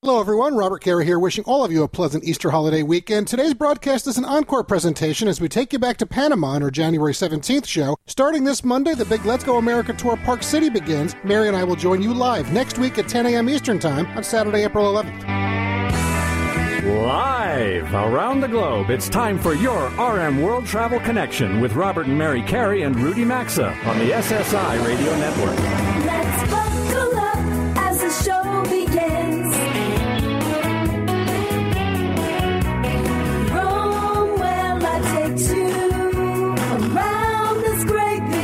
Hello, everyone. Robert Carey here, wishing all of you a pleasant Easter holiday weekend. Today's broadcast is an encore presentation as we take you back to Panama on our January 17th show. Starting this Monday, the big Let's Go America Tour Park City begins. Mary and I will join you live next week at 10 a.m. Eastern Time on Saturday, April 11th. Live around the globe, it's time for your RM World Travel Connection with Robert and Mary Carey and Rudy Maxa on the SSI Radio Network. Let's buckle up as the show begins. Rome, where life takes you around this great big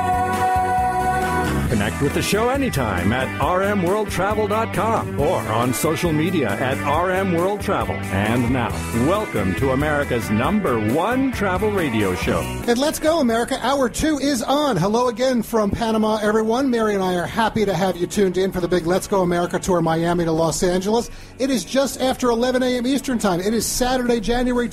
world. Connect with the show anytime at rmworldtravel.com or on social media at RM World Travel. And now, welcome to America's #1 travel radio show. And Let's Go America, Hour 2 is on. Hello again from Panama, everyone. Mary and I are happy to have you tuned in for the big Let's Go America Tour, Miami to Los Angeles. It is just after 11 a.m. Eastern Time. It is Saturday, January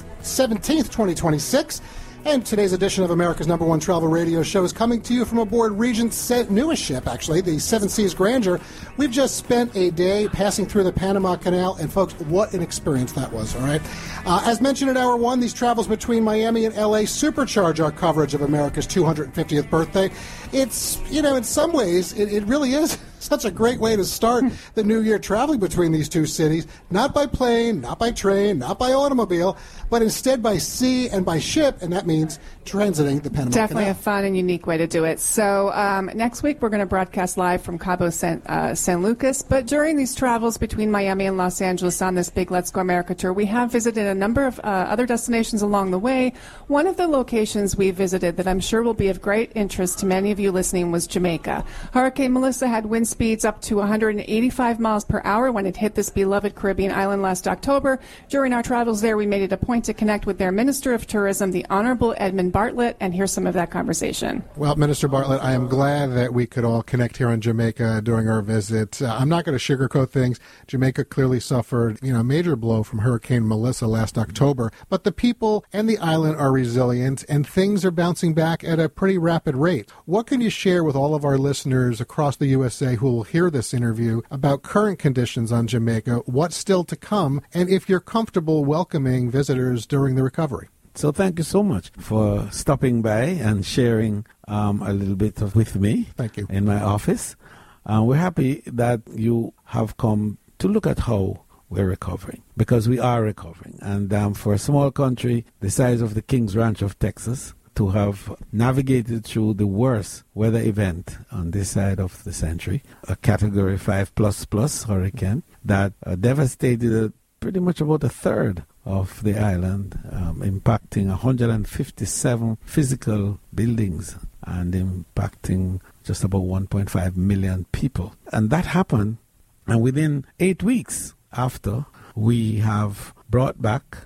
17th, 2026. And today's edition of America's #1 travel radio show is coming to you from aboard Regent's newest ship, actually, the Seven Seas Grandeur. We've just spent a day passing through the Panama Canal, and folks, what an experience that was, all right? As mentioned in Hour 1, these travels between Miami and L.A. supercharge our coverage of America's 250th birthday. It's, in some ways, it really is such a great way to start the new year traveling between these two cities, not by plane, not by train, not by automobile, but instead by sea and by ship, and that means transiting the Panama Definitely Canal. a fun and unique way to do it. So next week we're going to broadcast live from Cabo San Lucas, but during these travels between Miami and Los Angeles on this big Let's Go America tour, we have visited a number of other destinations along the way. One of the locations we visited that I'm sure will be of great interest to many of you listening was Jamaica. Hurricane Melissa had wind speeds up to 185 miles per hour when it hit this beloved Caribbean island last October. During our travels there, we made it a point to connect with their Minister of Tourism, the Honorable Edmund Bartlett, and hear some of that conversation. Well, Minister Bartlett, I am glad that we could all connect here in Jamaica during our visit. I'm not going to sugarcoat things. Jamaica clearly suffered, a major blow from Hurricane Melissa last October, but the people and the island are resilient, and things are bouncing back at a pretty rapid rate. What can you share with all of our listeners across the USA who will hear this interview about current conditions on Jamaica, what's still to come, and if you're comfortable welcoming visitors during the recovery? So thank you so much for stopping by and sharing a little bit with me. Thank you. In my office. We're happy that you have come to look at how we're recovering, because we are recovering. And for a small country the size of the Kings Ranch of Texas to have navigated through the worst weather event on this side of the century, a Category 5++ hurricane that devastated pretty much about a third of the island, impacting 157 physical buildings and impacting just about 1.5 million people. And that happened, and within 8 weeks after, we have brought back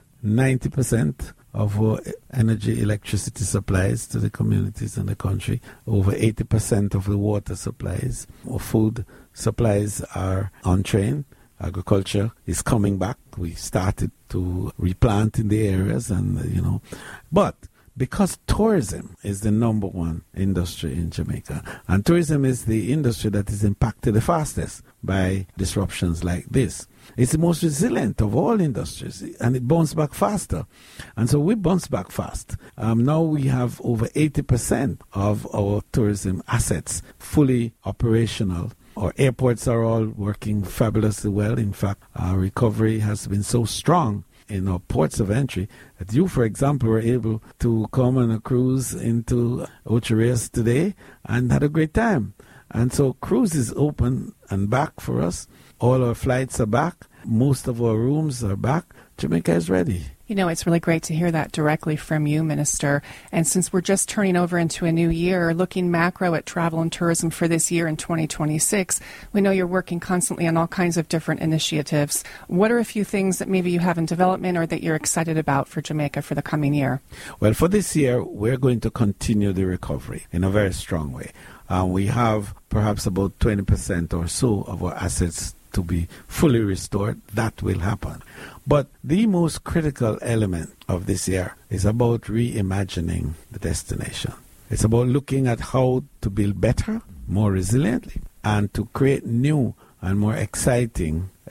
90% of our electricity supplies to the communities in the country, over 80% of the water supplies. Our food supplies are on train. Agriculture is coming back. We started to replant in the areas, and but because tourism is the #1 industry in Jamaica, and tourism is the industry that is impacted the fastest by disruptions like this. It's the most resilient of all industries, and it bounced back faster. And so we bounced back fast. Now we have over 80% of our tourism assets fully operational. Our airports are all working fabulously well. In fact, our recovery has been so strong in our ports of entry that you, for example, were able to come on a cruise into Ocho Rios today and had a great time. And so cruise is open and back for us. All our flights are back. Most of our rooms are back. Jamaica is ready. It's really great to hear that directly from you, Minister. And since we're just turning over into a new year, looking macro at travel and tourism for this year in 2026, we know you're working constantly on all kinds of different initiatives. What are a few things that maybe you have in development or that you're excited about for Jamaica for the coming year? Well, for this year, we're going to continue the recovery in a very strong way. We have perhaps about 20% or so of our assets to be fully restored. That will happen. But the most critical element of this year is about reimagining the destination. It's about looking at how to build better, more resiliently, and to create new and more exciting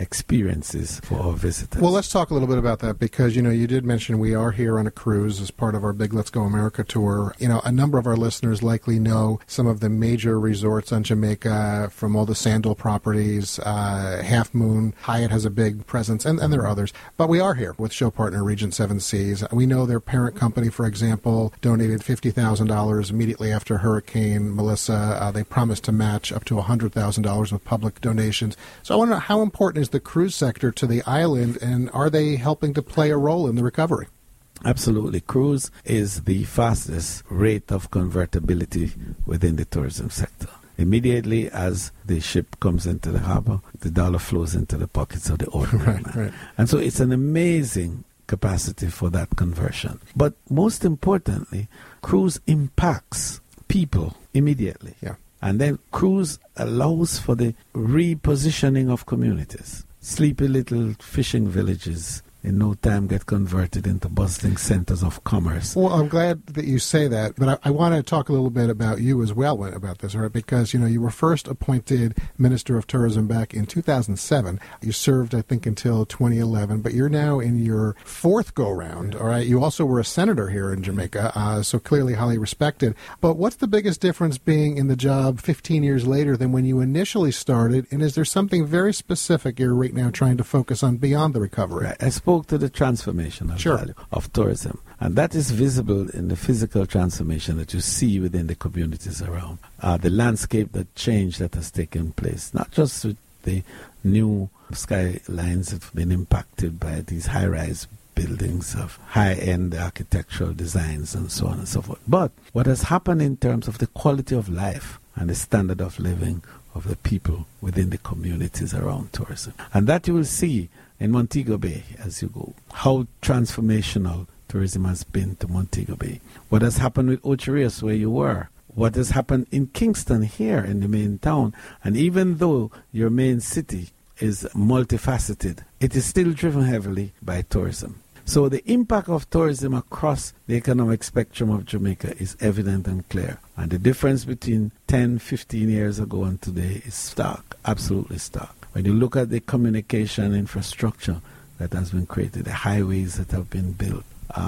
experiences for our visitors. Well, let's talk a little bit about that because, you did mention we are here on a cruise as part of our big Let's Go America tour. A number of our listeners likely know some of the major resorts on Jamaica from all the Sandal properties, Half Moon, Hyatt has a big presence, and there are others. But we are here with show partner Regent Seven Seas. We know their parent company, for example, donated $50,000 immediately after Hurricane Melissa. They promised to match up to $100,000 with public donations. So I want to know, how important is the cruise sector to the island, and are they helping to play a role in the recovery? Absolutely. Cruise is the fastest rate of convertibility within the tourism sector. Immediately as the ship comes into the harbor, the dollar flows into the pockets of the ordinary man. Right. And so it's an amazing capacity for that conversion. But most importantly, cruise impacts people immediately. Yeah. And then cruise allows for the repositioning of communities. Sleepy little fishing villages in no time get converted into bustling centers of commerce. Well, I'm glad that you say that, but I want to talk a little bit about you as well about this, right? Because, you were first appointed Minister of Tourism back in 2007. You served, I think, until 2011, but you're now in your fourth go-round, all right? You also were a senator here in Jamaica, so clearly highly respected. But what's the biggest difference being in the job 15 years later than when you initially started, and is there something very specific you're right now trying to focus on beyond the recovery? I spoke to the transformational value of tourism, and that is visible in the physical transformation that you see within the communities around. The landscape that change that has taken place, not just with the new skylines have been impacted by these high-rise buildings of high-end architectural designs and so on and so forth, but what has happened in terms of the quality of life and the standard of living of the people within the communities around tourism. And that you will see in Montego Bay as you go, how transformational tourism has been to Montego Bay. What has happened with Ocho Rios, where you were. What has happened in Kingston here in the main town. And even though your main city is multifaceted, it is still driven heavily by tourism. So the impact of tourism across the economic spectrum of Jamaica is evident and clear. And the difference between 10, 15 years ago and today is stark, absolutely stark. When you look at the communication infrastructure that has been created, the highways that have been built,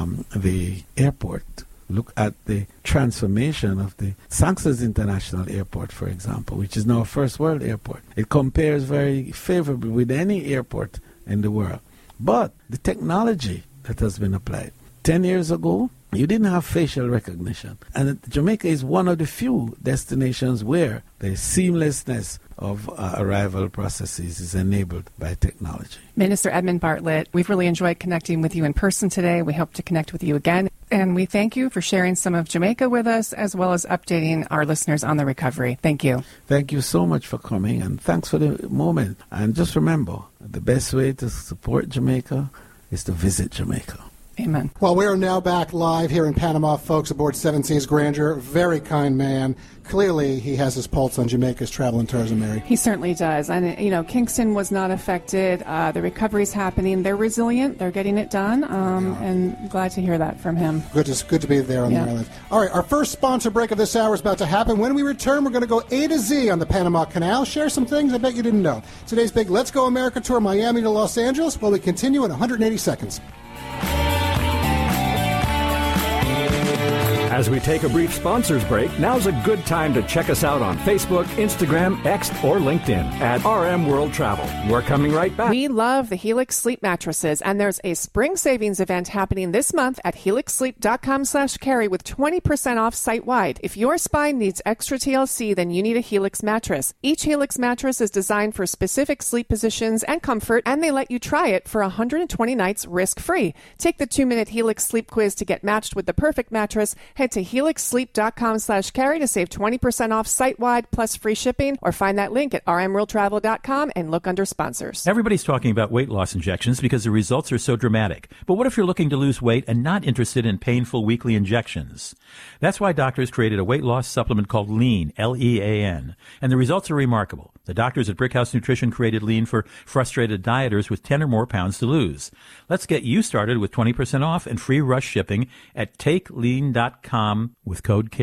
the airport, look at the transformation of the Sangsters International Airport, for example, which is now a first world airport. It compares very favorably with any airport in the world. But the technology that has been applied. 10 years ago, you didn't have facial recognition. And Jamaica is one of the few destinations where the seamlessness of arrival processes is enabled by technology. Minister Edmund Bartlett, we've really enjoyed connecting with you in person today. We hope to connect with you again. And we thank you for sharing some of Jamaica with us, as well as updating our listeners on the recovery. Thank you. Thank you so much for coming, and thanks for the moment. And just remember, the best way to support Jamaica is to visit Jamaica. Amen. Well, we are now back live here in Panama, folks, aboard Seven Seas Grandeur. Very kind man. Clearly, he has his pulse on Jamaica's travel and tourism, Mary. He certainly does. And, Kingston was not affected. The recovery's happening. They're resilient. They're getting it done. And glad to hear that from him. Good to be there on the island. All right, our first sponsor break of this hour is about to happen. When we return, we're going to go A to Z on the Panama Canal. Share some things I bet you didn't know. Today's big Let's Go America tour, Miami to Los Angeles. Well, we continue in 180 seconds. As we take a brief sponsors break, now's a good time to check us out on Facebook, Instagram, X, or LinkedIn at RM World Travel. We're coming right back. We love the Helix Sleep mattresses, and there's a spring savings event happening this month at helixsleep.com/carry with 20% off site-wide. If your spine needs extra TLC, then you need a Helix mattress. Each Helix mattress is designed for specific sleep positions and comfort, and they let you try it for 120 nights risk-free. Take the 2-minute Helix Sleep quiz to get matched with the perfect mattress. Head to helixsleep.com/carry to save 20% off site-wide plus free shipping, or find that link at rmworldtravel.com and look under sponsors. Everybody's talking about weight loss injections because the results are so dramatic. But what if you're looking to lose weight and not interested in painful weekly injections? That's why doctors created a weight loss supplement called Lean, L-E-A-N, and the results are remarkable. The doctors at Brickhouse Nutrition created Lean for frustrated dieters with 10 or more pounds to lose. Let's get you started with 20% off and free rush shipping at takelean.com with code CARRY.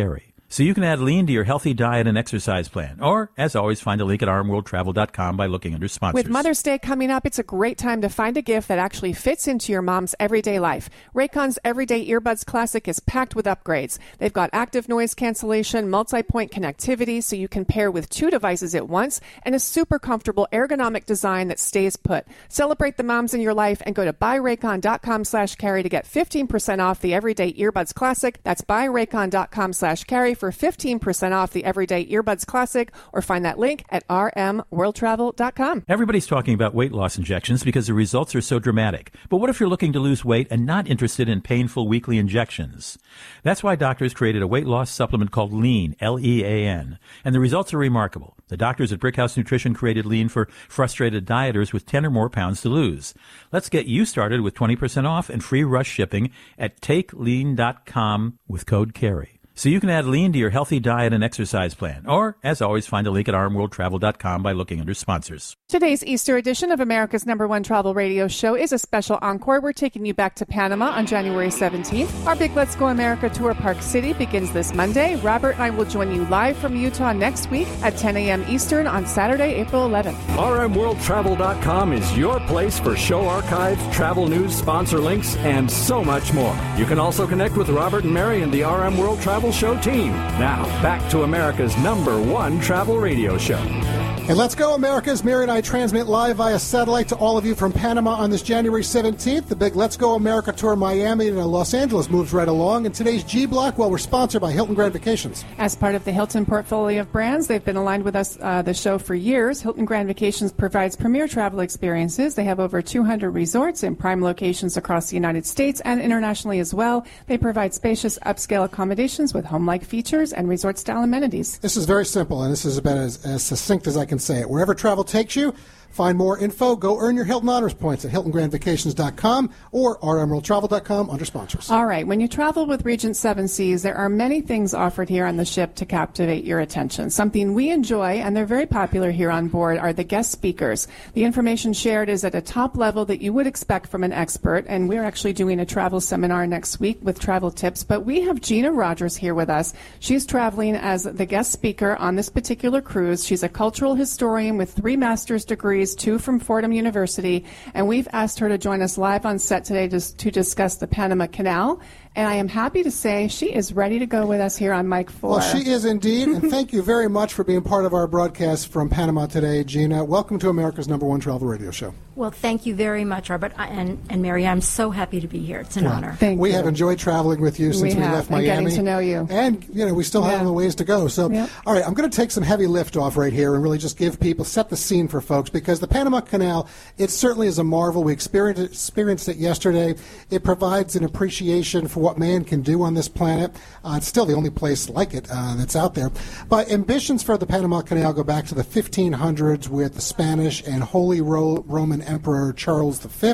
so you can add lean to your healthy diet and exercise plan. Or, as always, find a link at rmworldtravel.com by looking under sponsors. With Mother's Day coming up, it's a great time to find a gift that actually fits into your mom's everyday life. Raycon's Everyday Earbuds Classic is packed with upgrades. They've got active noise cancellation, multi-point connectivity so you can pair with 2 devices at once, and a super comfortable ergonomic design that stays put. Celebrate the moms in your life and go to buyraycon.com/carry to get 15% off the Everyday Earbuds Classic. That's buyraycon.com/carry for 15% off the Everyday Earbuds Classic, or find that link at rmworldtravel.com. Everybody's talking about weight loss injections because the results are so dramatic. But what if you're looking to lose weight and not interested in painful weekly injections? That's why doctors created a weight loss supplement called Lean, L-E-A-N. And the results are remarkable. The doctors at Brickhouse Nutrition created Lean for frustrated dieters with 10 or more pounds to lose. Let's get you started with 20% off and free rush shipping at takelean.com with code CARRY. So you can add lean to your healthy diet and exercise plan. Or, as always, find a link at rmworldtravel.com by looking under sponsors. Today's Easter edition of America's #1 travel radio show is a special encore. We're taking you back to Panama on January 17th. Our big Let's Go America tour Park City begins this Monday. Robert and I will join you live from Utah next week at 10 a.m. Eastern on Saturday, April 11th. rmworldtravel.com is your place for show archives, travel news, sponsor links, and so much more. You can also connect with Robert and Mary and the RM World Travel Show team. Now, back to America's #1 travel radio show. Hey, Let's Go America's Mary and I transmit live via satellite to all of you from Panama on this January 17th. The big Let's Go America tour Miami to Los Angeles moves right along. And today's G Block, well, we're sponsored by Hilton Grand Vacations. As part of the Hilton portfolio of brands, they've been aligned with us, the show, for years. Hilton Grand Vacations provides premier travel experiences. They have over 200 resorts in prime locations across the United States and internationally as well. They provide spacious upscale accommodations with home-like features and resort-style amenities. This is very simple, and this is about as succinct as I can say it. Wherever travel takes you, find more info. Go earn your Hilton Honors Points at HiltonGrandVacations.com or rmworldtravel.com under sponsors. All right. When you travel with Regent Seven Seas, there are many things offered here on the ship to captivate your attention. Something we enjoy, and they're very popular here on board, are the guest speakers. The information shared is at a top level that you would expect from an expert, and we're actually doing a travel seminar next week with travel tips. But we have Gina Rogers here with us. She's traveling as the guest speaker on this particular cruise. She's a cultural historian with 3 master's degrees, 2 from Fordham University, and we've asked her to join us live on set today to discuss the Panama Canal. And I am happy to say she is ready to go with us here on Mic 4. Well, she is indeed, and thank you very much for being part of our broadcast from Panama today, Gina. Welcome to America's #1 travel radio show. Well, thank you very much, Robert. And Mary, I'm so happy to be here. It's an honor. Thank we you. have enjoyed traveling with you since we left Miami. And getting to know you. And, we still have a ways to go. So, all right, I'm going to take some heavy lift off right here and really just give people, set the scene for folks, because the Panama Canal, it certainly is a marvel. We experienced it yesterday. It provides an appreciation for what man can do on this planet. It's still the only place like it that's out there. But ambitions for the Panama Canal go back to the 1500s with the Spanish and Holy Roman Emperor Charles V.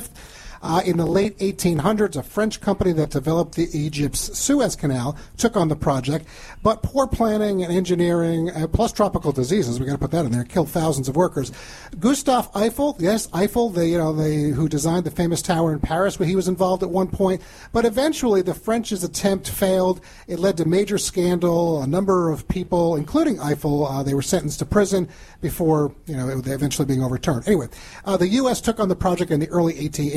In the late 1800s, a French company that developed Egypt's Suez Canal took on the project, but poor planning and engineering, plus tropical diseases, we got to put that in there, killed thousands of workers. Gustave Eiffel, yes, Eiffel, who designed the famous tower in Paris, where he was involved at one point, but eventually the French's attempt failed. It led to major scandal. A number of people, including Eiffel, they were sentenced to prison before, eventually being overturned. Anyway, the U.S. took on the project in the early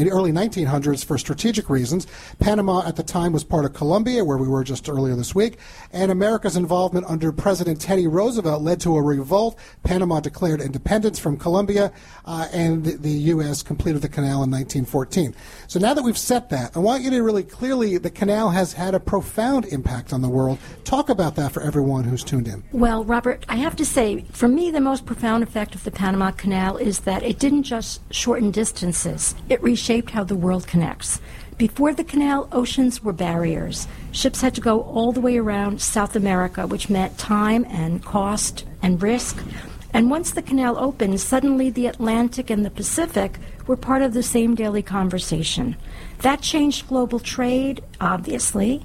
1900s for strategic reasons. Panama at the time was part of Colombia, where we were just earlier this week, and America's involvement under President Teddy Roosevelt led to a revolt. Panama declared independence from Colombia, and the U.S. completed the canal in 1914. So now that we've set that, I want you to really clearly, the canal has had a profound impact on the world. Talk about that for everyone who's tuned in. Well, Robert, I have to say, for me, the most profound effect of the Panama Canal is that it didn't just shorten distances. It reshaped how the world connects. Before the canal, oceans were barriers. Ships had to go all the way around South America, which meant time and cost and risk. And once the canal opened, suddenly the Atlantic and the Pacific were part of the same daily conversation. That changed global trade, obviously,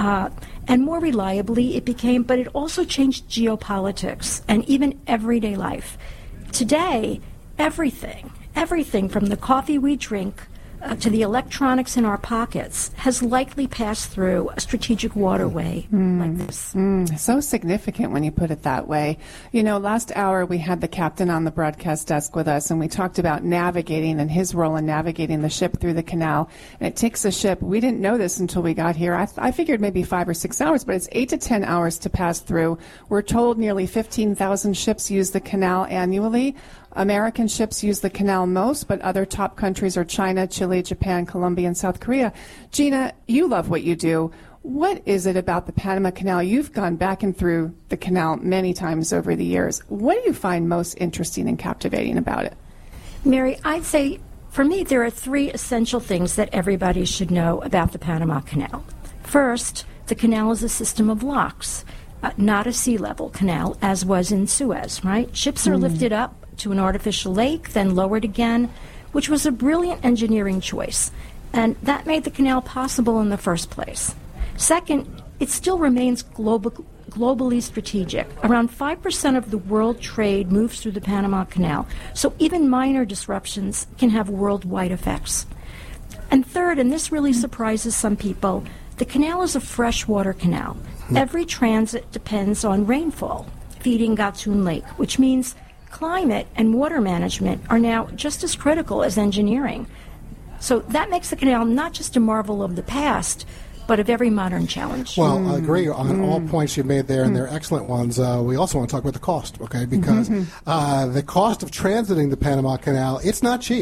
and more reliably it became, but it also changed geopolitics and even everyday life. Today, everything from the coffee we drink, to the electronics in our pockets has likely passed through a strategic waterway like this. So significant when you put it that way. You know, last hour we had the captain on the broadcast desk with us, and we talked about navigating and his role in navigating the ship through the canal. And it takes a ship, we didn't know this until we got here. I figured maybe 5 or 6 hours, but it's 8 to 10 hours to pass through. We're told nearly 15,000 ships use the canal annually. American ships use the canal most, but other top countries are China, Chile, Japan, Colombia, and South Korea. Gina, you love what you do. What is it about the Panama Canal? You've gone back and through the canal many times over the years. What do you find most interesting and captivating about it? Mary, I'd say for me there are 3 essential things that everybody should know about the Panama Canal. First, the canal is a system of locks, not a sea level canal as was in Suez, right? Ships are lifted up to an artificial lake, then lowered again, which was a brilliant engineering choice. And that made the canal possible in the first place. Second, it still remains globally strategic. Around 5% of the world trade moves through the Panama Canal, so even minor disruptions can have worldwide effects. And third, and this really surprises some people, the canal is a freshwater canal. Every transit depends on rainfall, feeding Gatun Lake, which means climate and water management are now just as critical as engineering. So that makes the canal not just a marvel of the past, but of every modern challenge. Well, I agree on all points you made there, and they're excellent ones. We also want to talk about the cost, okay? Because the cost of transiting the Panama Canal, it's not cheap,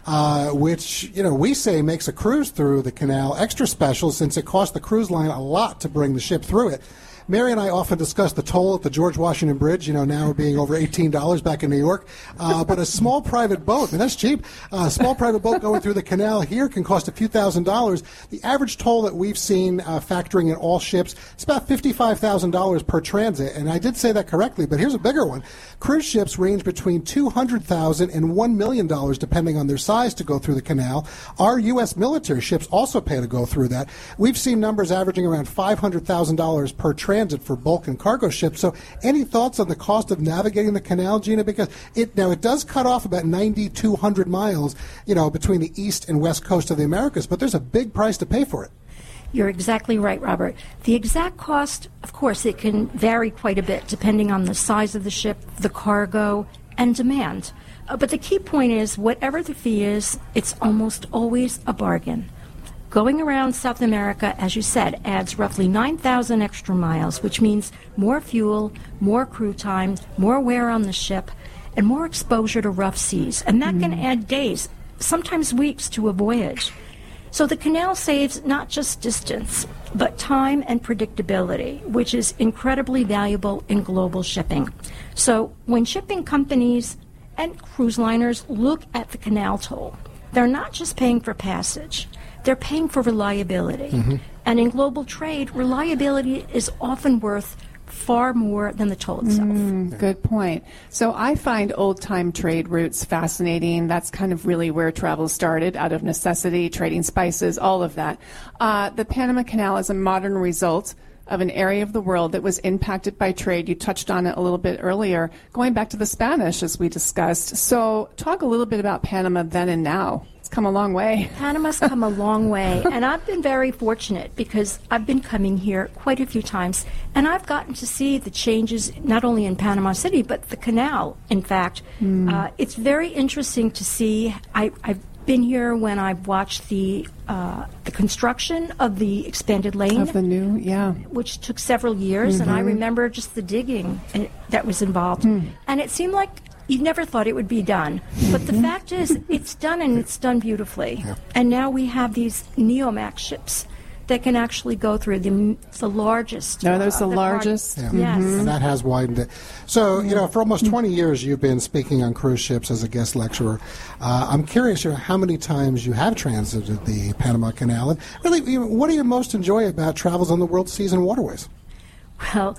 which, you know, we say makes a cruise through the canal extra special since it costs the cruise line a lot to bring the ship through it. Mary and I often discuss the toll at the George Washington Bridge, you know, now being over $18 back in New York. But a small private boat, and that's cheap, a small private boat going through the canal here can cost a few $1,000s. The average toll that we've seen, factoring in all ships, it's about $55,000 per transit. And I did say that correctly, but here's a bigger one. Cruise ships range between $200,000 and $1 million, depending on their size, to go through the canal. Our U.S. military ships also pay to go through that. We've seen numbers averaging around $500,000 per transit for bulk and cargo ships. So any thoughts on the cost of navigating the canal, Gina? Because it does cut off about 9,200 miles, you know, between the east and west coast of the Americas, but there's a big price to pay for it. You're exactly right, Robert. The exact cost, of course, it can vary quite a bit depending on the size of the ship, the cargo, and demand. But the key point is, whatever the fee is, it's almost always a bargain. Going around South America, as you said, adds roughly 9,000 extra miles, which means more fuel, more crew time, more wear on the ship, and more exposure to rough seas. And that can add days, sometimes weeks, to a voyage. So the canal saves not just distance, but time and predictability, which is incredibly valuable in global shipping. So when shipping companies and cruise liners look at the canal toll, they're not just paying for passage. They're paying for reliability. And in global trade, reliability is often worth far more than the toll itself. Good point. So I find old-time trade routes fascinating. That's kind of really where travel started, out of necessity, trading spices, all of that. The Panama Canal is a modern result of an area of the world that was impacted by trade. You touched on it a little bit earlier, going back to the Spanish, as we discussed. So talk a little bit about Panama then and now. It's come a long way. Panama's come a long way, and I've been very fortunate because I've been coming here quite a few times, and I've gotten to see the changes not only in Panama City, but the canal, in fact. It's very interesting to see. I've been here when I've watched the construction of the expanded lane. Of the new, which took several years, and I remember just the digging that was involved. And it seemed like you never thought it would be done. But the fact is, it's done, and it's done beautifully. And now we have these Neomax ships that can actually go through the largest. No, there's the largest. Yes. And that has widened it. So, you know, for almost 20 years you've been speaking on cruise ships as a guest lecturer. I'm curious, you know, how many times you have transited the Panama Canal. And really, you know, what do you most enjoy about travels on the world seas and waterways? Well,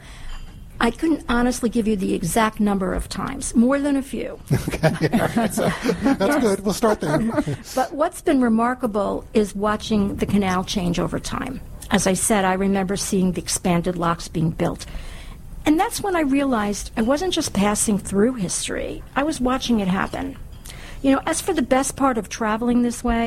I couldn't honestly give you the exact number of times, more than a few. Okay, all right, so that's good. We'll start there. But what's been remarkable is watching the canal change over time. As I said, I remember seeing the expanded locks being built. And that's when I realized I wasn't just passing through history, I was watching it happen. You know, as for the best part of traveling this way,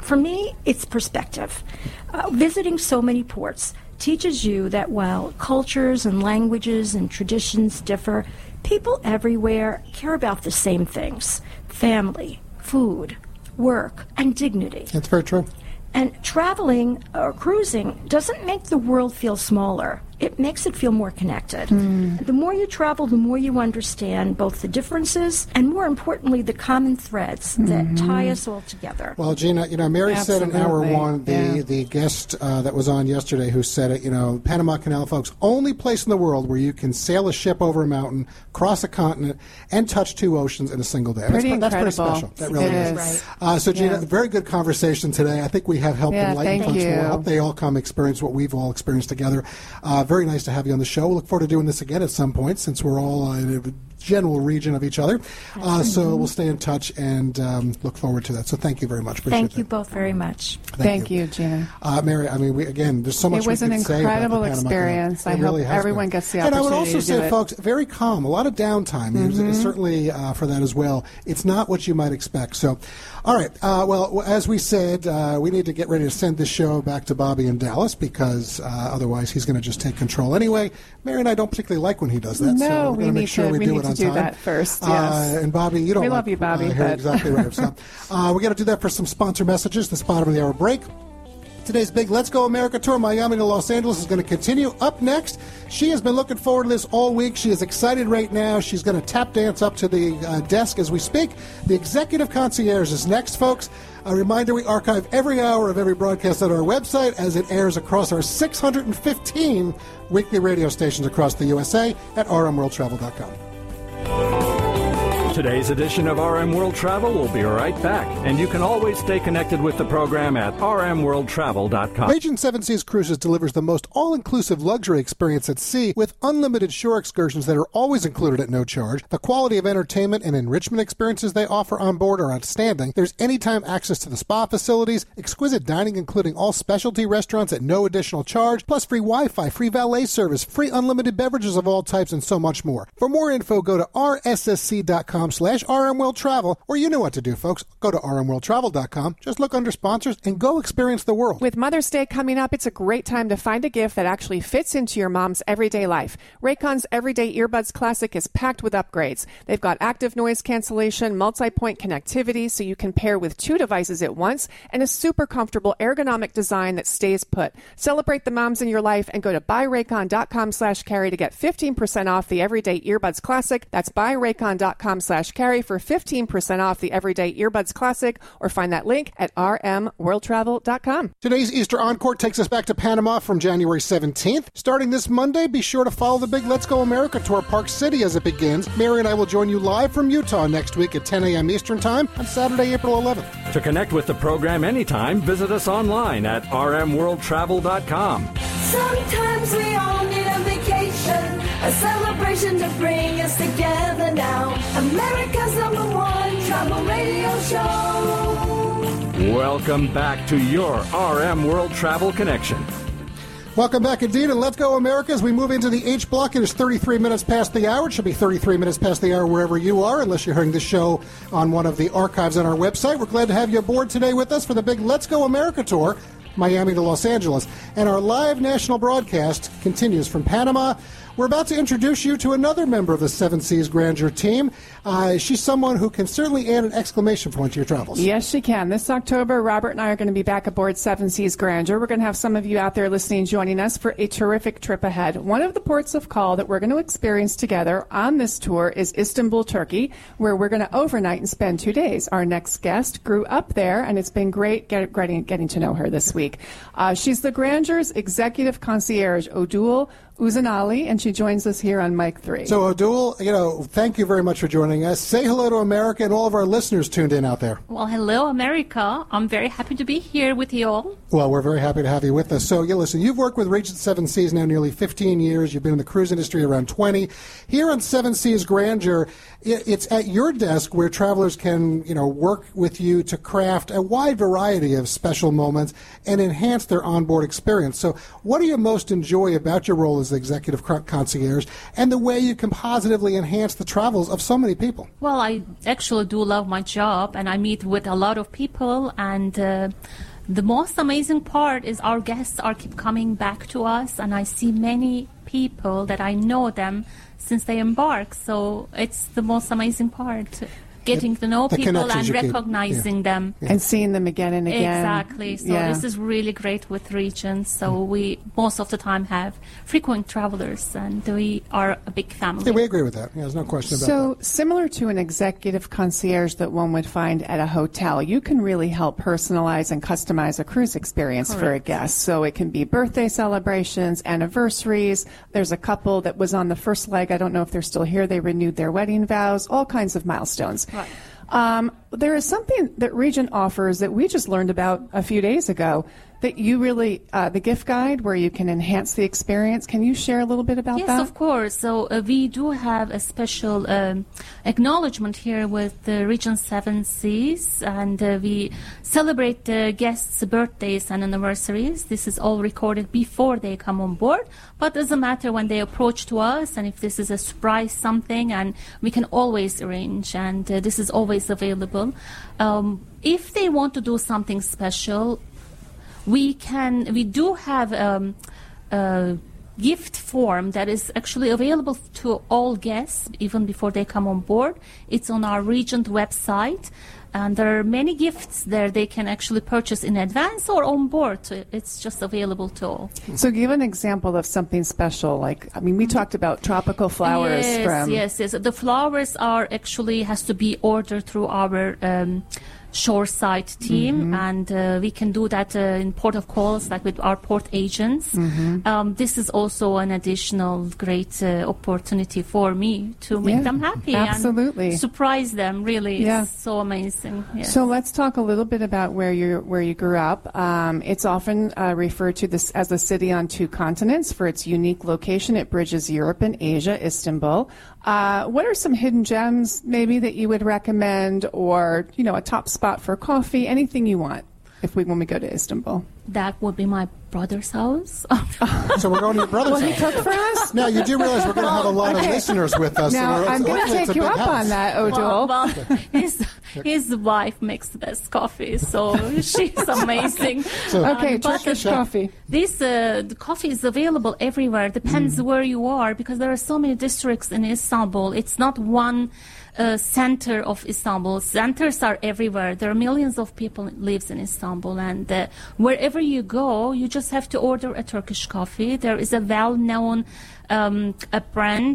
For me, it's perspective. Visiting so many ports teaches you that while cultures and languages and traditions differ, people everywhere care about the same things: family, food, work, and dignity. That's very true. And traveling or cruising doesn't make the world feel smaller. It makes it feel more connected. The more you travel, the more you understand both the differences and, more importantly, the common threads that tie us all together. Well, Gina, Mary said in hour Absolutely. one, the guest that was on yesterday who said it, Panama Canal, folks, only place in the world where you can sail a ship over a mountain, cross a continent, and touch two oceans in a single day. Pretty That's pretty incredible. special. That really It is. is. So, Gina, Yeah. very good conversation today. I think we have helped Yeah, enlighten thank folks more. I you. hope they all come experience what we've all experienced together. Very nice to have you on the show. We'll look forward to doing this again at some point, since we're all in a general region of each other. So we'll stay in touch and look forward to that. So thank you very much. Appreciate Thank you that. both very much. Thank you, Gina. Mary, there's so much It was we an could say about the incredible Panama Canal. experience. I It hope really has everyone been. gets the And I would opportunity also to do say, it. folks, very calm, a lot of downtime. It's certainly for that as well. It's not what you might expect. So, all right. Well, as we said, we need to get ready to send this show back to Bobby in Dallas, because otherwise he's going to just take control anyway. Mary and I don't particularly like when he does that. No, so we're we going to make need sure to- we we do need it to on do time. that first, yes. And Bobby, you don't We like, love you, Bobby, you're but- exactly right. So we got to do that for some sponsor messages. This bottom of the hour break. Today's big Let's Go America tour, Miami to Los Angeles, is going to continue. Up next, she has been looking forward to this all week. She is excited right now. She's going to tap dance up to the desk as we speak. The Executive Concierge is next, folks. A reminder, we archive every hour of every broadcast on our website as it airs across our 615 weekly radio stations across the USA at rmworldtravel.com. Today's edition of RM World Travel will be right back, and you can always stay connected with the program at rmworldtravel.com. Regent Seven Seas Cruises delivers the most all-inclusive luxury experience at sea with unlimited shore excursions that are always included at no charge. The quality of entertainment and enrichment experiences they offer on board are outstanding. There's anytime access to the spa facilities, exquisite dining including all specialty restaurants at no additional charge, plus free Wi-Fi, free valet service, free unlimited beverages of all types, and so much more. For more info, go to rssc.com/rmworldtravel, or you know what to do, folks. Go to rmworldtravel.com, just look under sponsors, and go experience the world. With Mother's Day coming up, it's a great time to find a gift that actually fits into your mom's everyday life. Raycon's Everyday Earbuds Classic is packed with upgrades. They've got active noise cancellation, multi-point connectivity so you can pair with two devices at once, and a super comfortable ergonomic design that stays put. Celebrate the moms in your life and go to buyraycon.com/carry to get 15% off the Everyday Earbuds Classic. That's buyraycon.com/carry for 15% off the Everyday Earbuds Classic, or find that link at rmworldtravel.com. Today's Easter Encore takes us back to Panama from January 17th. Starting this Monday, be sure to follow the big Let's Go America tour Park City as it begins. Mary and I will join you live from Utah next week at 10 a.m. Eastern Time on Saturday, April 11th. To connect with the program anytime, visit us online at rmworldtravel.com. Sometimes we all need a vacation, a celebration to bring us together now. America's #1 travel radio show. Welcome back to your RM World Travel Connection. Welcome back indeed, and Let's Go America. As we move into the H block, it is 33 minutes past the hour. It should be 33 minutes past the hour wherever you are, unless you're hearing this show on one of the archives on our website. We're glad to have you aboard today with us for the big Let's Go America tour, Miami to Los Angeles. And our live national broadcast continues from Panama. We're about to introduce you to another member of the Seven Seas Grandeur team. She's someone who can certainly add an exclamation point to your travels. Yes, she can. This October, Robert and I are going to be back aboard Seven Seas Grandeur. We're going to have some of you out there listening joining us for a terrific trip ahead. One of the ports of call that we're going to experience together on this tour is Istanbul, Turkey, where we're going to overnight and spend 2 days. Our next guest grew up there, and it's been great getting to know her this week. She's the Grandeur's executive concierge, Odul Uzanali, and she joins us here on Mic 3. So, Odul, thank you very much for joining us. Say hello to America and all of our listeners tuned in out there. Well, hello, America. I'm very happy to be here with you all. Well, we're very happy to have you with us. So, listen, you've worked with Regent Seven Seas now nearly 15 years. You've been in the cruise industry around 20. Here on Seven Seas Grandeur, it's at your desk where travelers can, work with you to craft a wide variety of special moments and enhance their onboard experience. So, what do you most enjoy about your role as the executive concierge, and the way you can positively enhance the travels of so many people. Well, I actually do love my job, and I meet with a lot of people, and the most amazing part is our guests are keep coming back to us, and I see many people that I know them since they embark. So it's the most amazing part, getting to know The people and connections you keep. recognizing them. And seeing them again and again. Exactly. So Yeah. this is really great with Regions. So we most of the time have frequent travelers, and we are a big family. Yeah, we agree with that. Yeah, there's no question about So, similar to an executive concierge that one would find at a hotel, you can really help personalize and customize a cruise experience for a guest. So, it can be birthday celebrations, anniversaries. There's a couple that was on the first leg. I don't know if they're still here. They renewed their wedding vows, all kinds of milestones. Right. There is something that Regent offers that we just learned about a few days ago that you really, the gift guide where you can enhance the experience. Can you share a little bit about Yes, that? of course. So we do have a special acknowledgement here with the Region 7 Seas, and we celebrate the guests' birthdays and anniversaries. This is all recorded before they come on board, but doesn't matter when they approach to us, and if this is a surprise something, and we can always arrange, and this is always available. If they want to do something special, we do have a gift form that is actually available to all guests even before they come on board. It's on our Regent website, and there are many gifts there they can actually purchase in advance or on board. So it's just available to all. So give an example of something special. Like, I mean, we talked about tropical flowers Yes. The flowers are actually has to be ordered through our shoreside team, and we can do that in port of calls, like with our port agents. This is also an additional great opportunity for me to make them happy absolutely. and surprise them. Really, Yeah. it's so amazing. Yes. So let's talk a little bit about where you grew up. It's often referred to this as the city on two continents for its unique location. It bridges Europe and Asia, Istanbul. What are some hidden gems maybe that you would recommend, or a top spot for coffee? Anything you want when we go to Istanbul. That would be my brother's house. So we're going to your brother's Will he house. cook for us? Now, you do realize we're going to have a lot of Okay. listeners with us. Now, so I'm going to hopefully it's take a you big up house. on that, Odul. Well, his wife makes the best coffee, so she's amazing. Okay, But Turkish coffee. This the coffee is available everywhere. Depends where you are, because there are so many districts in Istanbul. It's not one center of Istanbul. Centers are everywhere. There are millions of people lives in Istanbul, and wherever you go, you just have to order a Turkish coffee. There is a well-known a brand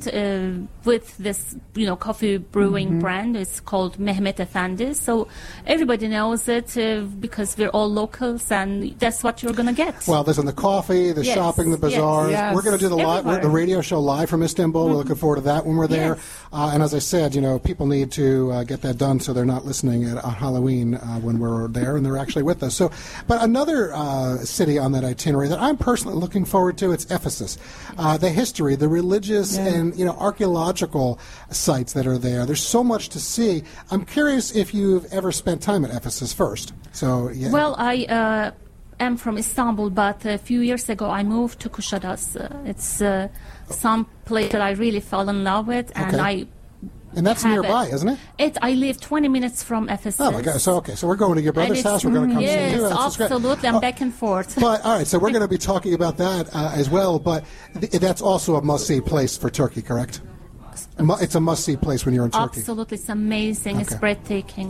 with this, coffee brewing brand. It's called Mehmet Efendi. So everybody knows it because we're all locals, and that's what you're going to get. Well, there's the coffee, the Yes, shopping, the bazaars. yes. We're going to do Everywhere. the radio show live from Istanbul. We're looking forward to that when we're there. Yes. And as I said, people need to get that done so they're not listening on Halloween when we're there and they're actually with us. So, but another city on that itinerary that I'm personally looking forward to, it's Ephesus. The history, the religious and archaeological sites that are there. There's so much to see. I'm curious if you've ever spent time at Ephesus first. So, yeah. Well, I am from Istanbul, but a few years ago I moved to Kuşadası. It's some place that I really fell in love with, and Okay. And that's have nearby, it. isn't it? I live 20 minutes from Ephesus. Oh my God! So so we're going to your brother's And house. We're going to come see yes, you. That's great. absolutely. I'm back and forth. But all right, so we're going to be talking about that as well. But that's also a must-see place for Turkey, correct? It's a must-see place when you're in Turkey. Absolutely, it's amazing. It's Okay. breathtaking.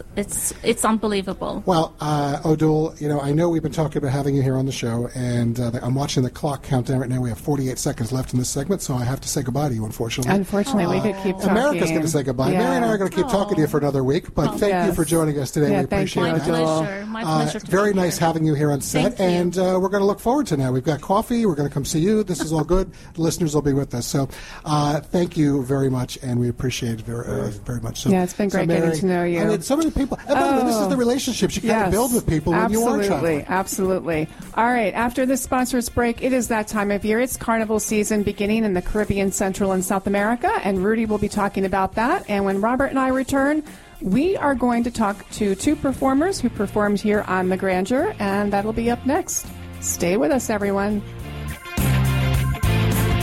It's unbelievable. Well, Odul, I know we've been talking about having you here on the show, and I'm watching the clock countdown right now. We have 48 seconds left in this segment, so I have to say goodbye to you, unfortunately. Unfortunately, we could keep talking. America's going to say goodbye. Yeah. Mary and I are going to keep talking to you for another week, but thank you Yes. for joining us today. Yeah, We thank you, appreciate My that. pleasure. My pleasure. To Very be nice here. having you here on set, Thank you. and we're going to look forward to now. We've got coffee. We're going to come see you. This is all good. The listeners will be with us. So thank you very much, and we appreciate it very much. So, Yeah, it's been great getting Mary, to know you. I mean, so many people. And by the way, this is the relationships you kind of build with people when you are traveling. Absolutely. All right, after this sponsors break, it is that time of year. It's carnival season beginning in the Caribbean, Central, and South America, and Rudy will be talking about that. And when Robert and I return, we are going to talk to two performers who performed here on The Grandeur, and that'll be up next. Stay with us, everyone.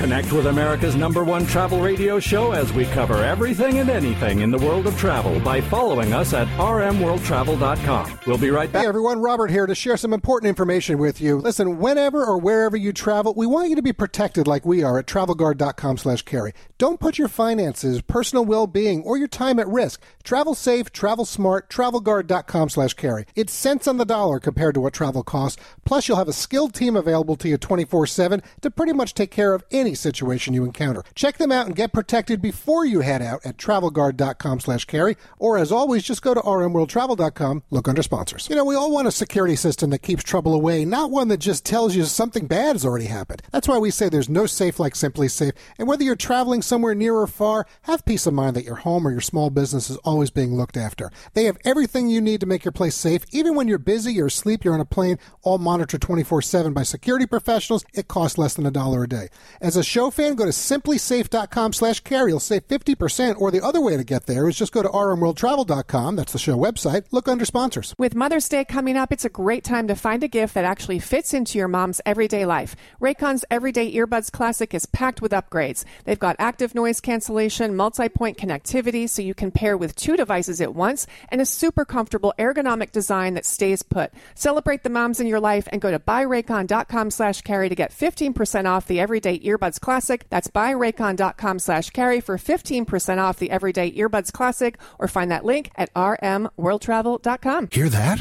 Connect with America's #1 travel radio show as we cover everything and anything in the world of travel by following us at rmworldtravel.com. We'll be right back. Hey everyone, Robert here to share some important information with you. Listen, whenever or wherever you travel, we want you to be protected like we are at travelguard.com/carry. Don't put your finances, personal well-being, or your time at risk. Travel safe, travel smart, travelguard.com/carry. It's cents on the dollar compared to what travel costs. Plus, you'll have a skilled team available to you 24/7 to pretty much take care of any situation you encounter. Check them out and get protected before you head out at travelguard.com/carry. Or as always, just go to rmworldtravel.com, look under sponsors. You know, we all want a security system that keeps trouble away, not one that just tells you something bad has already happened. That's why we say there's no safe like Simply Safe. And whether you're traveling somewhere near or far, have peace of mind that your home or your small business is always being looked after. They have everything you need to make your place safe. Even when you're busy, you're asleep, you're on a plane, all monitored 24/7 by security professionals. It costs less than $1 a day. As a show fan, go to simplysafe.com/carry. You'll save 50%, or the other way to get there is just go to rmworldtravel.com. That's the show website. Look under sponsors. With Mother's Day coming up, it's a great time to find a gift that actually fits into your mom's everyday life. Raycon's Everyday Earbuds Classic is packed with upgrades. They've got active noise cancellation, multi-point connectivity, so you can pair with 2 devices at once, and a super comfortable ergonomic design that stays put. Celebrate the moms in your life and go to buyraycon.com/carry to get 15% off the Everyday Earbuds Classic. That's buyraycon.com/carry for 15% off the Everyday Earbuds Classic, or find that link at rmworldtravel.com. Hear that?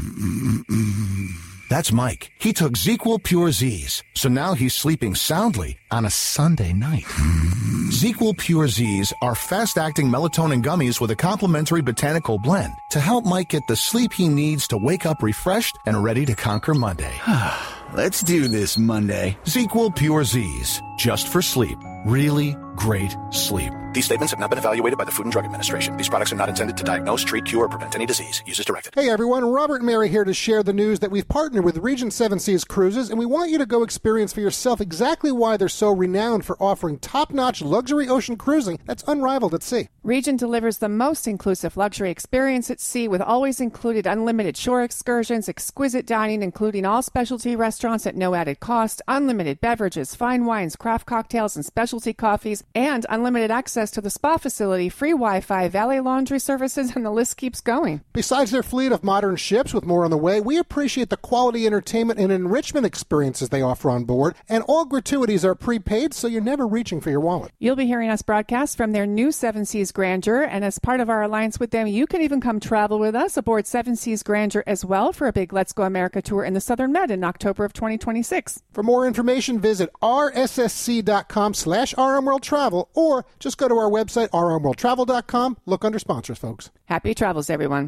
That's Mike. He took ZzzQuil Pure Z's, so now he's sleeping soundly on a Sunday night. ZzzQuil Pure Z's are fast-acting melatonin gummies with a complementary botanical blend to help Mike get the sleep he needs to wake up refreshed and ready to conquer Monday. Let's do this Monday. ZzzQuil Pure Z's, just for sleep. Really great sleep. These statements have not been evaluated by the Food and Drug Administration. These products are not intended to diagnose, treat, cure, or prevent any disease. Use as directed. Hey everyone, Robert and Mary here to share the news that we've partnered with Regent 7 Seas Cruises, and we want you to go experience for yourself exactly why they're so renowned for offering top-notch luxury ocean cruising that's unrivaled at sea. Regent delivers the most inclusive luxury experience at sea with always included unlimited shore excursions, exquisite dining including all specialty restaurants at no added cost, unlimited beverages, fine wines, craft cocktails, and specialty coffees, and unlimited access to the spa facility, free Wi-Fi, valet laundry services, and the list keeps going. Besides their fleet of modern ships with more on the way, we appreciate the quality entertainment and enrichment experiences they offer on board, and all gratuities are prepaid, so you're never reaching for your wallet. You'll be hearing us broadcast from their new 7 Seas Grandeur, and as part of our alliance with them, you can even come travel with us aboard 7 Seas Grandeur as well for a big Let's Go America tour in the Southern Med in October of 2026. For more information, visit rssc.com/rmworldtravel, or just go to our website, rmworldtravel.com. Look under sponsors, folks. Happy travels, everyone.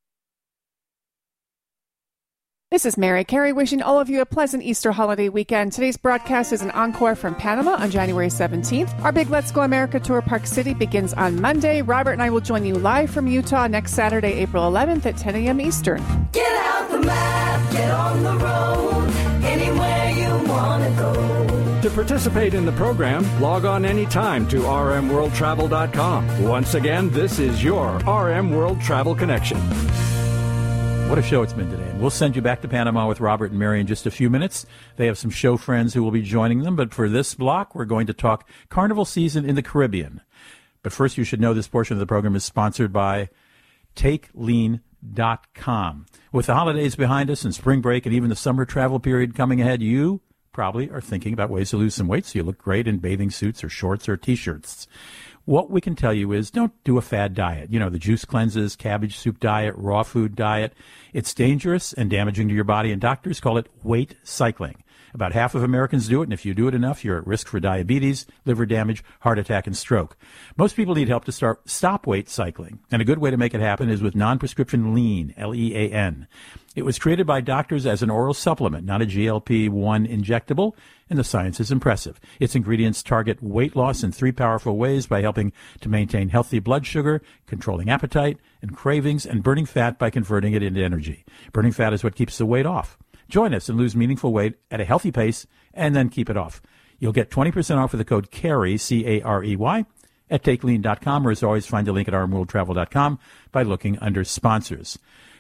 This is Mary Carey wishing all of you a pleasant Easter holiday weekend. Today's broadcast is an encore from Panama on January 17th. Our big Let's Go America tour Park City begins on Monday. Robert and I will join you live from Utah next Saturday, April 11th at 10 a.m. Eastern. Get out the map, get on the road, anywhere you want to go. To participate in the program, log on anytime to rmworldtravel.com. Once again, this is your RM World Travel Connection. What a show it's been today. And we'll send you back to Panama with Robert and Mary in just a few minutes. They have some show friends who will be joining them. But for this block, we're going to talk carnival season in the Caribbean. But first, you should know this portion of the program is sponsored by TakeLean.com. With the holidays behind us and spring break and even the summer travel period coming ahead, you probably are thinking about ways to lose some weight so you look great in bathing suits or shorts or T-shirts. What we can tell you is don't do a fad diet. You know, the juice cleanses, cabbage soup diet, raw food diet. It's dangerous and damaging to your body, and doctors call it weight cycling. About half of Americans do it, and if you do it enough, you're at risk for diabetes, liver damage, heart attack, and stroke. Most people need help to stop weight cycling, and a good way to make it happen is with non-prescription Lean, L-E-A-N. It was created by doctors as an oral supplement, not a GLP-1 injectable, and the science is impressive. Its ingredients target weight loss in 3 powerful ways by helping to maintain healthy blood sugar, controlling appetite and cravings, and burning fat by converting it into energy. Burning fat is what keeps the weight off. Join us and lose meaningful weight at a healthy pace and then keep it off. You'll get 20% off with the code CAREY, C-A-R-E-Y, at TakeLean.com, or as always, find a link at rmworldtravel.com by looking under sponsors.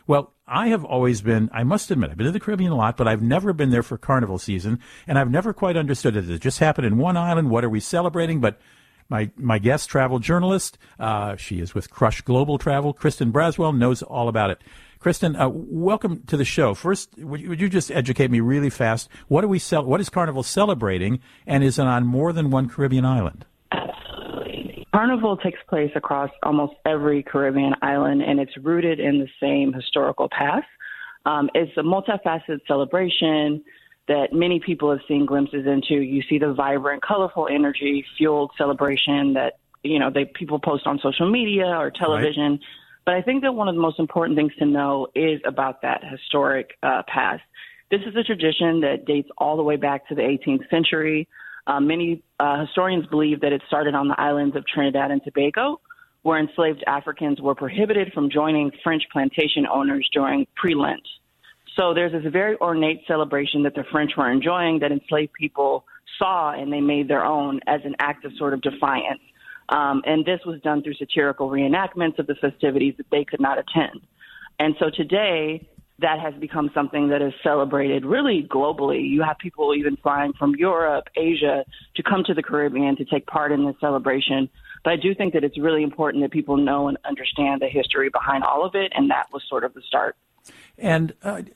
Well, I have always been, I must admit, I've been to the Caribbean a lot, but I've never been there for carnival season, and I've never quite understood it. Does it just happen in one island? What are we celebrating? But my guest travel journalist, she is with Crush Global Travel, Kristen Braswell, knows all about it. Kristen, welcome to the show. First, would you just educate me really fast? What is Carnival celebrating, and is it on more than one Caribbean island? Absolutely. Carnival takes place across almost every Caribbean island, and it's rooted in the same historical past. It's a multifaceted celebration that many people have seen glimpses into. You see the vibrant, colorful, energy-fueled celebration that people post on social media or television. Right. But I think that one of the most important things to know is about that historic past. This is a tradition that dates all the way back to the 18th century. Many historians believe that it started on the islands of Trinidad and Tobago, where enslaved Africans were prohibited from joining French plantation owners during pre-Lent. So there's this very ornate celebration that the French were enjoying that enslaved people saw and they made their own as an act of sort of defiance. And this was done through satirical reenactments of the festivities that they could not attend. And so today, that has become something that is celebrated really globally. You have people even flying from Europe, Asia, to come to the Caribbean to take part in this celebration. But I do think that it's really important that people know and understand the history behind all of it, and that was sort of the start. And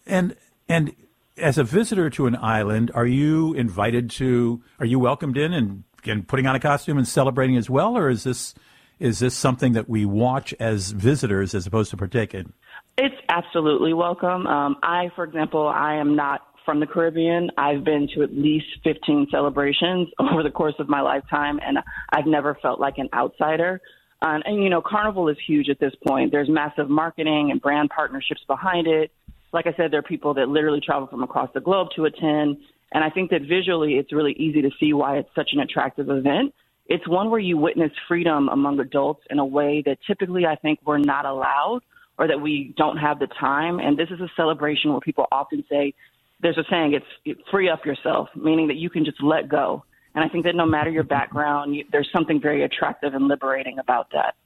as a visitor to an island, are you welcomed in and putting on a costume and celebrating as well, or is this something that we watch as visitors as opposed to partake in? It's absolutely welcome. For example, I am not from the Caribbean. I've been to at least 15 celebrations over the course of my lifetime, and I've never felt like an outsider. And Carnival is huge at this point. There's massive marketing and brand partnerships behind it. Like I said, there are people that literally travel from across the globe to attend. And I think that visually it's really easy to see why it's such an attractive event. It's one where you witness freedom among adults in a way that typically I think we're not allowed or that we don't have the time. And this is a celebration where people often say, there's a saying, it's free up yourself, meaning that you can just let go. And I think that no matter your background, there's something very attractive and liberating about that.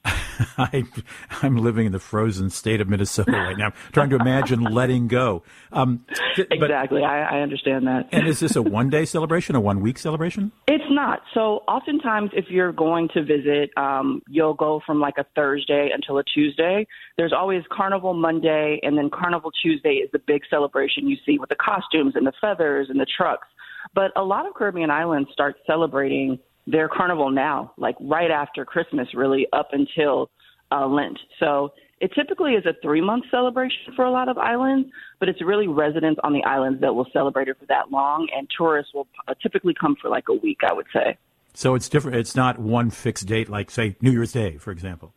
I'm living in the frozen state of Minnesota right now, trying to imagine letting go. Exactly. I understand that. And is this a one-day celebration, a one-week celebration? It's not. So oftentimes if you're going to visit, you'll go from like a Thursday until a Tuesday. There's always Carnival Monday, and then Carnival Tuesday is the big celebration you see with the costumes and the feathers and the trucks. But a lot of Caribbean islands start celebrating their carnival now, like right after Christmas, really up until Lent. So it typically is a 3-month celebration for a lot of islands, but it's really residents on the islands that will celebrate it for that long, and tourists will typically come for like a week, I would say. So it's different. It's not one fixed date, like, say, New Year's Day, for example.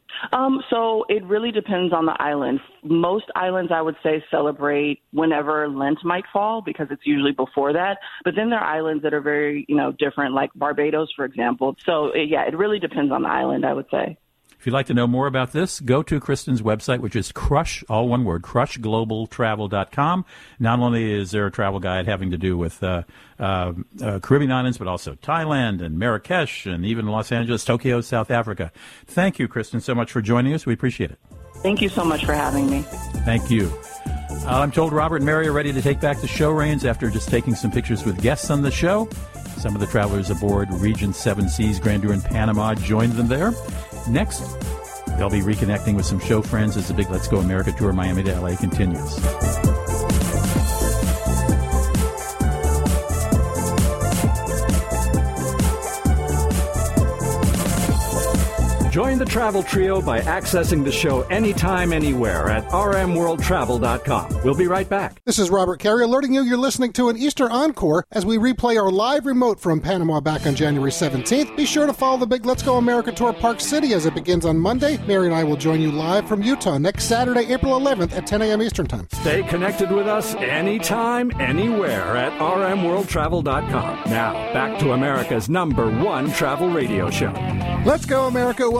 So it really depends on the island. Most islands, I would say, celebrate whenever Lent might fall because it's usually before that. But then there are islands that are very, different, like Barbados, for example. So, it really depends on the island, I would say. If you'd like to know more about this, go to Kristen's website, which is Crush, all one word, crushglobaltravel.com. Not only is there a travel guide having to do with Caribbean islands, but also Thailand and Marrakesh and even Los Angeles, Tokyo, South Africa. Thank you, Kristen, so much for joining us. We appreciate it. Thank you so much for having me. Thank you. I'm told Robert and Mary are ready to take back the show reins after just taking some pictures with guests on the show. Some of the travelers aboard Regent Seven Seas Grandeur in Panama joined them there. Next, they'll be reconnecting with some show friends as the big Let's Go America tour Miami to LA continues. Join the travel trio by accessing the show anytime, anywhere at rmworldtravel.com. We'll be right back. This is Robert Carey alerting you you're listening to an Easter Encore as we replay our live remote from Panama back on January 17th. Be sure to follow the big Let's Go America tour Park City as it begins on Monday. Mary and I will join you live from Utah next Saturday, April 11th at 10 a.m. Eastern Time. Stay connected with us anytime, anywhere at rmworldtravel.com. Now, back to America's #1 travel radio show. Let's Go America. Welcome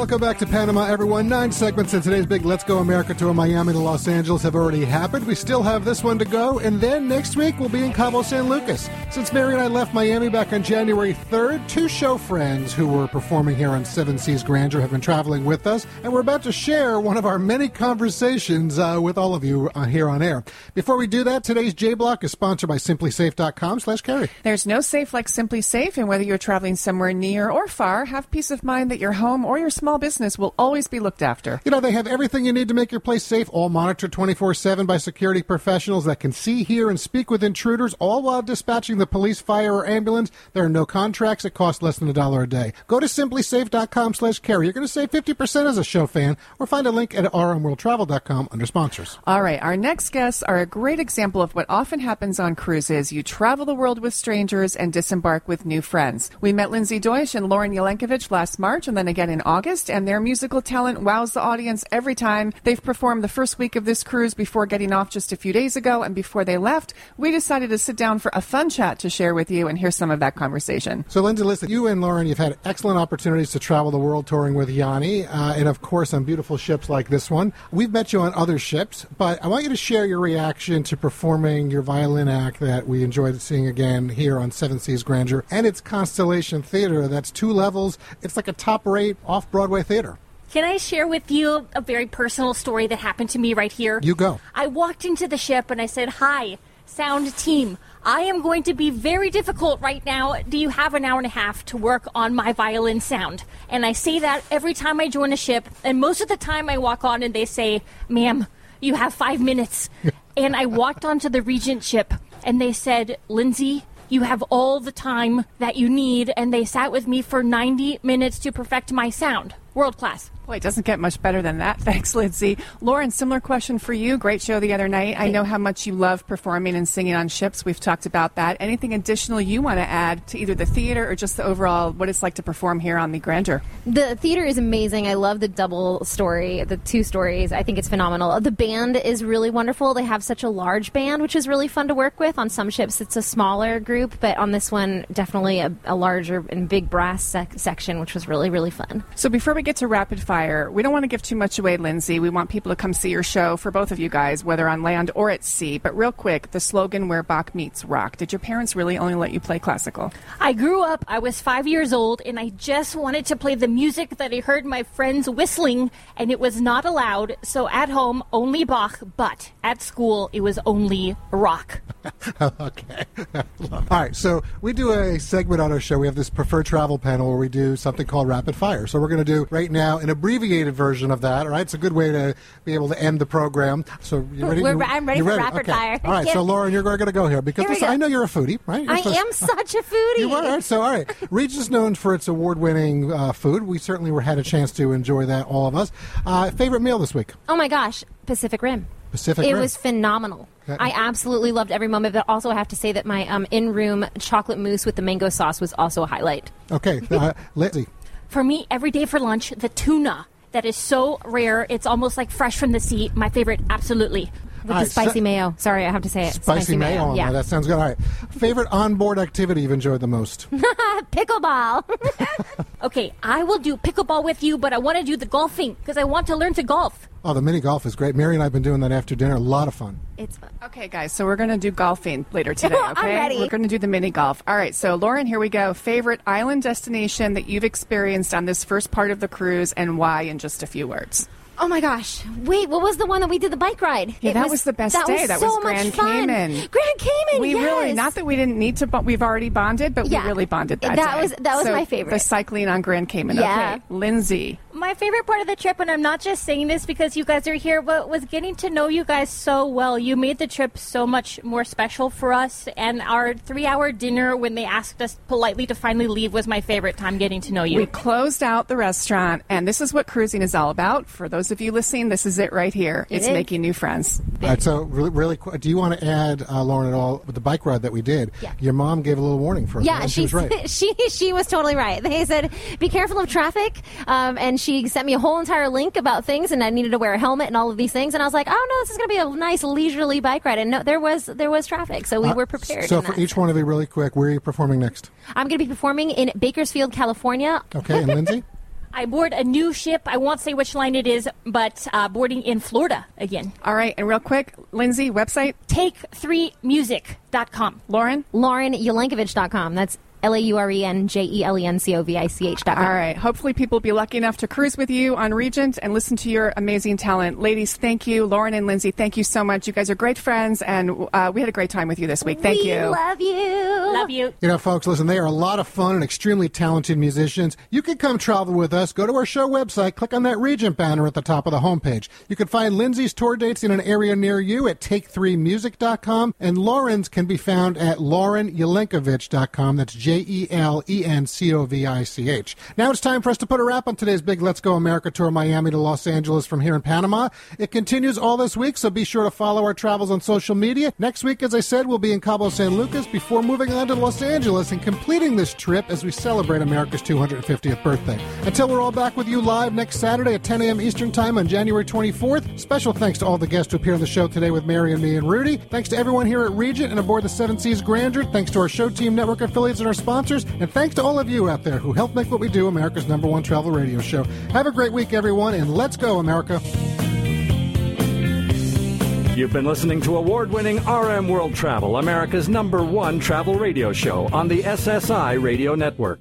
Welcome back to Panama, everyone. 9 segments in today's big Let's Go America tour. Miami to Los Angeles have already happened. We still have this one to go, and then next week we'll be in Cabo San Lucas. Since Mary and I left Miami back on January 3rd, 2 show friends who were performing here on Seven Seas Grandeur have been traveling with us, and we're about to share one of our many conversations with all of you here on air. Before we do that, today's J-Block is sponsored by SimplySafe.com/Carrie. There's no safe like Simply Safe, and whether you're traveling somewhere near or far, have peace of mind that your home or your small business will always be looked after. You know, they have everything you need to make your place safe, all monitored 24/7 by security professionals that can see, hear, and speak with intruders, all while dispatching the police, fire, or ambulance. There are no contracts. It costs less than $1 a day. Go to SimplySafe.com/Carrie. You're going to save 50% as a show fan, or find a link at rmworldtravel.com under sponsors. All right, our next guests are a great example of what often happens on cruises. You travel the world with strangers and disembark with new friends. We met Lindsay Deutsch and Lauren Jelenkovich last March and then again in August, and their musical talent wows the audience every time. They've performed the first week of this cruise before getting off just a few days ago, and before they left, we decided to sit down for a fun chat to share with you, and here's some of that conversation. So, Lindsay, listen, you and Lauren, you've had excellent opportunities to travel the world touring with Yanni, and of course on beautiful ships like this one. We've met you on other ships, but I want you to share your reaction to performing your violin act that we enjoyed seeing again here on Seven Seas Grandeur, and it's Constellation Theater. That's 2 levels. It's like a top-rate off-Broadway theater. Can I share with you a very personal story that happened to me right here? You go. I walked into the ship and I said, "Hi, sound team. I am going to be very difficult right now. Do you have an hour and a half to work on my violin sound?" And I say that every time I join a ship, and most of the time I walk on and they say, "Ma'am, you have 5 minutes." And I walked onto the Regent ship and they said, "Lindsay, you have all the time that you need," and they sat with me for 90 minutes to perfect my sound. World class. Boy, it doesn't get much better than that. Thanks, Lindsay. Lauren, similar question for you. Great show the other night. I know how much you love performing and singing on ships. We've talked about that. Anything additional you want to add to either the theater or just the overall what it's like to perform here on the Grandeur? The theater is amazing. I love the double story, the 2 stories. I think it's phenomenal. The band is really wonderful. They have such a large band, which is really fun to work with. On some ships, it's a smaller group, but on this one, definitely a larger and big brass section, which was really, really fun. So before we get to rapid fire, we don't want to give too much away, Lindsay. We want people to come see your show for both of you guys, whether on land or at sea. But real quick, the slogan, "Where Bach Meets Rock." Did your parents really only let you play classical? I grew up, I was 5 years old, and I just wanted to play the music that I heard my friends whistling, and it was not allowed. So at home, only Bach, but at school, it was only rock. Okay. All right, so we do a segment on our show. We have this preferred travel panel where we do something called rapid fire. So we're going to do right now an abbreviated version of that. All right, it's a good way to be able to end the program. So you ready? I'm ready for rapid fire. All right, so Lauren, you're going to go here because I know you're a foodie, right? I am such a foodie. You are. So all right, Regent's known for its award-winning food. We certainly had a chance to enjoy that, all of us. Favorite meal this week? Oh my gosh, Pacific Rim. Pacific Rim. It was phenomenal. I absolutely loved every moment, but also I have to say that my in-room chocolate mousse with the mango sauce was also a highlight. Okay, Lindsay. For me, every day for lunch, the tuna. That is so rare. It's almost like fresh from the sea. My favorite, absolutely. With the spicy mayo. Sorry, I have to say it. Spicy mayo. Yeah. That sounds good. All right. Favorite onboard activity you've enjoyed the most? Pickleball. Okay, I will do pickleball with you, but I want to do the golfing because I want to learn to golf. Oh, the mini golf is great. Mary and I have been doing that after dinner. A lot of fun. It's fun. Okay, guys, so we're going to do golfing later today, okay? I'm ready. We're going to do the mini golf. All right, so Lauren, here we go. Favorite island destination that you've experienced on this first part of the cruise and why in just a few words? Oh my gosh. Wait, what was the one that we did the bike ride? Yeah, that was the best day. That was Grand Cayman. Grand Cayman, We really, not that we didn't need to, but we've already bonded, but we really bonded that day. That was my favorite. The cycling on Grand Cayman. Yeah. Okay, Lindsay. My favorite part of the trip, and I'm not just saying this because you guys are here, but was getting to know you guys so well. You made the trip so much more special for us, and our 3-hour dinner when they asked us politely to finally leave was my favorite time getting to know you. We closed out the restaurant, and this is what cruising is all about. For those of you listening, this is it right here. It's making new friends. All right, so really quick, do you want to add, Lauren, at all, with the bike ride that we did? Yeah. Your mom gave a little warning for us. Yeah, she was right. She was totally right. They said, be careful of traffic, and she sent me a whole entire link about things, and I needed to wear a helmet and all of these things, and I was like, oh no, this is going to be a nice leisurely bike ride, and no, there was traffic, so we were prepared. So for each one of you, really quick, where are you performing next? I'm going to be performing in Bakersfield, California. Okay, and Lindsay? I board a new ship. I won't say which line it is, but boarding in Florida again. All right, and real quick, Lindsay, website? Take3music.com. Lauren? LaurenJelenkovich.com. That's LaurenJelenkovich.com. All right. Hopefully people will be lucky enough to cruise with you on Regent and listen to your amazing talent. Ladies, thank you. Lauren and Lindsay, thank you so much. You guys are great friends, and we had a great time with you this week. Thank you. Love you. Love you. You know, folks, listen, they are a lot of fun and extremely talented musicians. You can come travel with us. Go to our show website, click on that Regent banner at the top of the homepage. You can find Lindsay's tour dates in an area near you at take3music.com, and Lauren's can be found at laurenjelenkovich.com. That's Jelenkovich. Now it's time for us to put a wrap on today's big Let's Go America tour, Miami to Los Angeles from here in Panama. It continues all this week, so be sure to follow our travels on social media. Next week, as I said, we'll be in Cabo San Lucas before moving on to Los Angeles and completing this trip as we celebrate America's 250th birthday. Until we're all back with you live next Saturday at 10 a.m. Eastern Time on January 24th. Special thanks to all the guests who appear on the show today with Mary and me and Rudy. Thanks to everyone here at Regent and aboard the Seven Seas Grandeur. Thanks to our show team, network affiliates, and our sponsors. And thanks to all of you out there who help make what we do America's #1 travel radio show. Have a great week, everyone, and let's go, America. You've been listening to award-winning RM World Travel, America's #1 travel radio show on the SSI Radio Network.